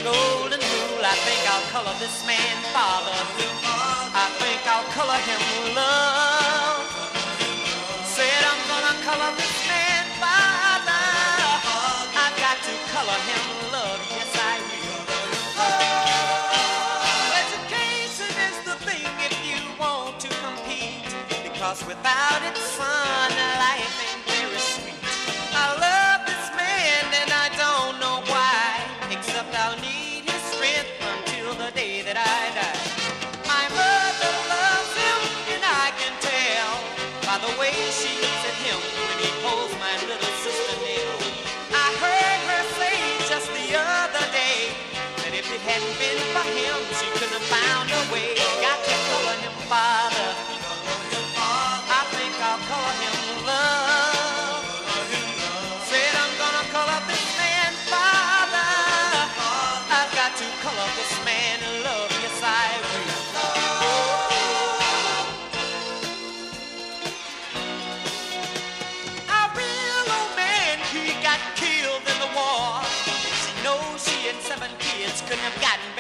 golden rule. I think I'll color this man father. I think I'll color him love. Said I'm gonna color this man father. I got to color him love. Yes, I will. Oh, education is the thing if you want to compete, because without it, son, life ain't very sweet. I love this man and I don't know why, except I'll need his strength until the day that I die. My mother loves him and I can tell by the way she looks at him when he pulls my little sister nail. I heard her say just the other day that if it hadn't been for him, she couldn't have found a way. Got to color him father. I think I'll color him love. Said I'm gonna color this man father. I've got to color this man love. Yes, I will. Our real old man, he got killed in the war. She knows she and 7 kids couldn't have gotten